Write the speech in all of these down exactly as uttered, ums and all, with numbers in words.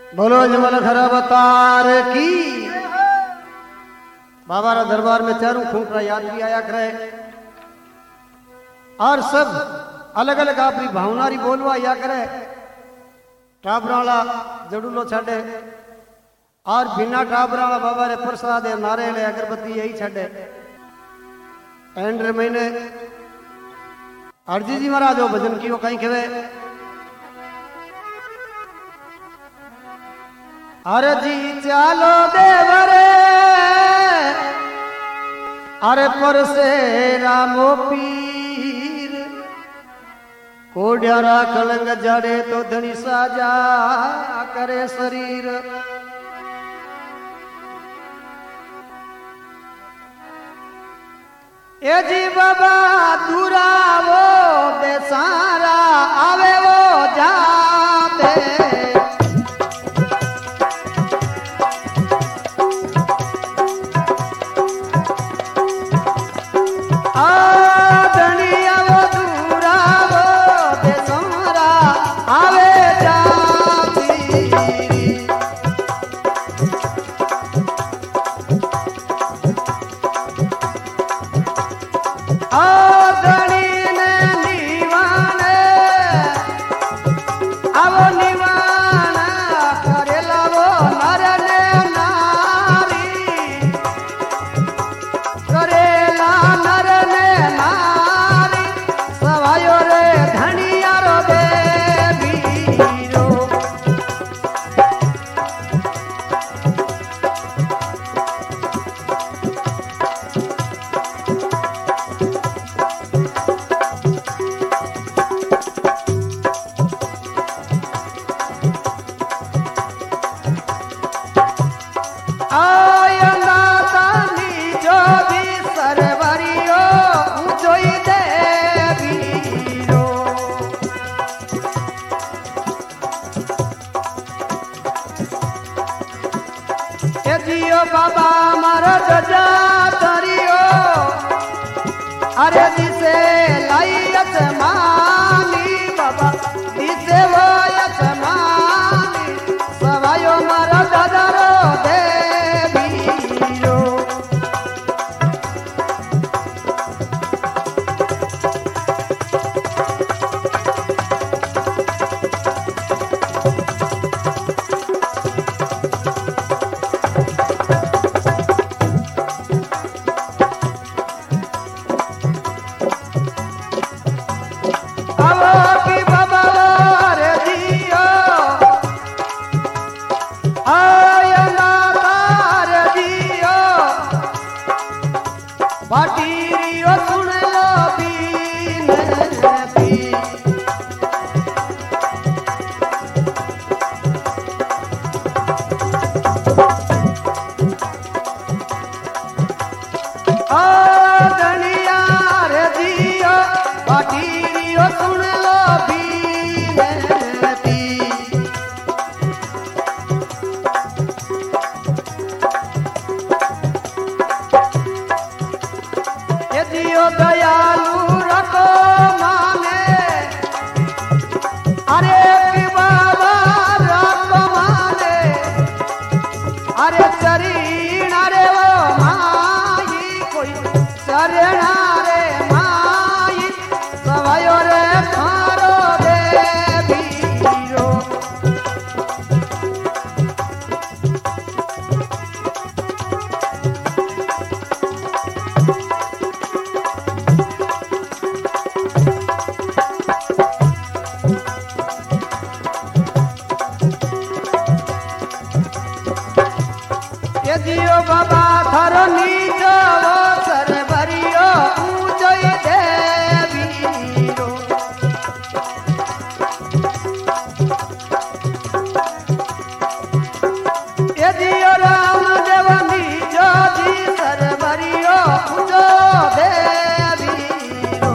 बोलो जमल खरबतार की। बाबा रा दरबार में चारों खूंटरा यात्री आया करे और सब अलग अलग अपनी भावनारी बोलवा या करे। टाबराला जड़ूलो छाड़े और बिना टाबराला बाबा रे प्रसाद नारियल अगरबत्ती यही छाड़े। एंड्र महीने अर्जी जी महाराज हो भजन की कहीं कहे अरे जी चालो देवरे अरे पर से रामो पीर कोड्यारा कलंग जड़े तो धनी साजा करे शरीर। ए जी बाबा दूरा वो बेसारा आवे वो जाते बाबा मारा गजा तरियो अरे दिसे लाई मानी बाबा दिसे वो मानी सवायो मारा दादारो देवीरो। जियो बाबा थरो नीचो सर भरियो ऊंचो देवीरो। ये जियो राम देव नीचो जी सर भरियो ऊंचो देवीरो।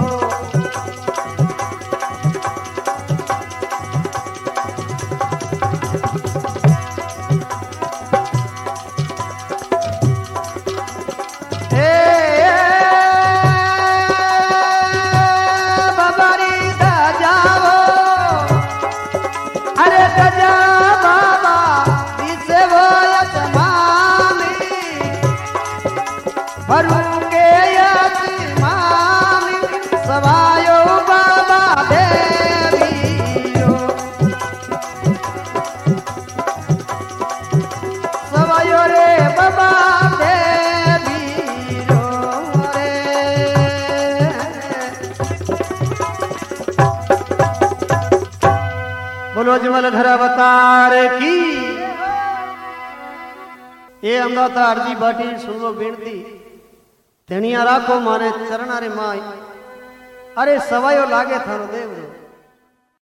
बोलो जमलधर अवतार की। ये अमदाता अर्जी बाटी सुन लो बेनती धनिया राखो मारे चरणा रे माई। अरे सवायो लागे थारो देव